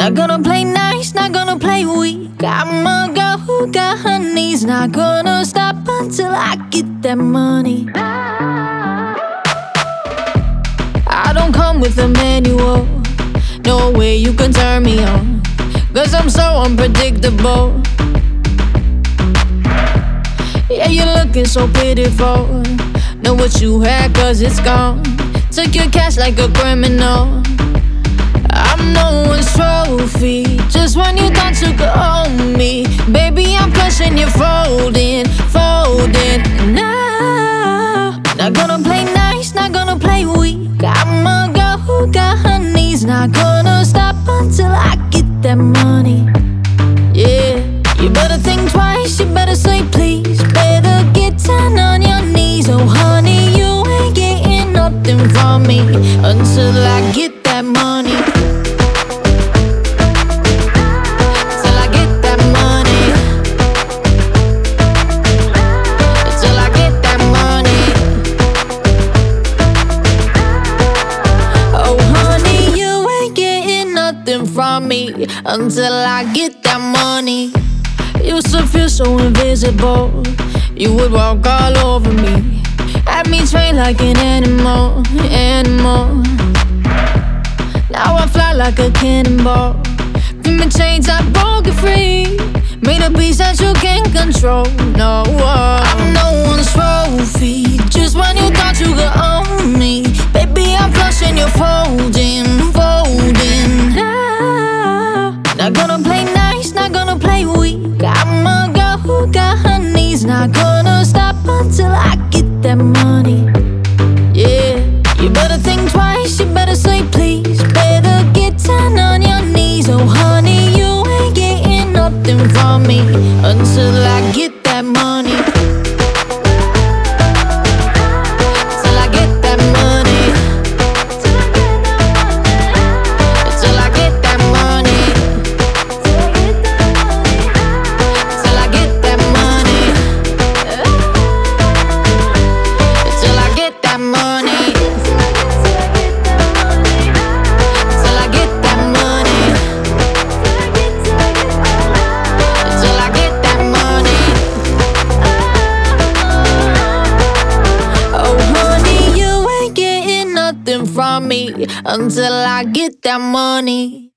Not gonna play nice, not gonna play weak. I'm a girl who got her knees. Not gonna stop until I get that money. I don't come with a manual. No way you can turn me on, 'cause I'm so unpredictable. Yeah, you're looking so pitiful. Know what you had 'cause it's gone. Took your cash like a criminal. I'm no one's trophy. Just when you thought you could own me, baby, I'm pushing you, folding, folding. No, not gonna play nice, not gonna play weak. I'm a girl who got her knees. Not gonna stop until I get that money. Yeah, you better think twice, you better say please. Better get down on your knees. Oh honey, you ain't getting nothing from me until I get that money. Till I get that money. Till I get that money. Oh honey, you ain't getting nothing from me until I get that money. Used to feel so invisible. You would walk all over me, had me trained like an animal, animal. Now I fly like a cannonball. From the chains I broke it free. Made a beast that you can't control. No, I'm no one's trophy. Just when you thought you could own me, baby, I'm flushing you, folding, folding. No, not gonna play nice, not gonna play weak. I'm a girl who got her knees. Not gonna stop until I get that money. Yeah, you better think twice, you better say please. Better get down on your knees. Oh honey, you ain't getting nothing from me until I get that money. Till I get that money. Till I get that money. Till I get that money. Till I get that money. Till I get that money. Till I get that money. Oh honey, you ain't getting nothing from me until I get that money.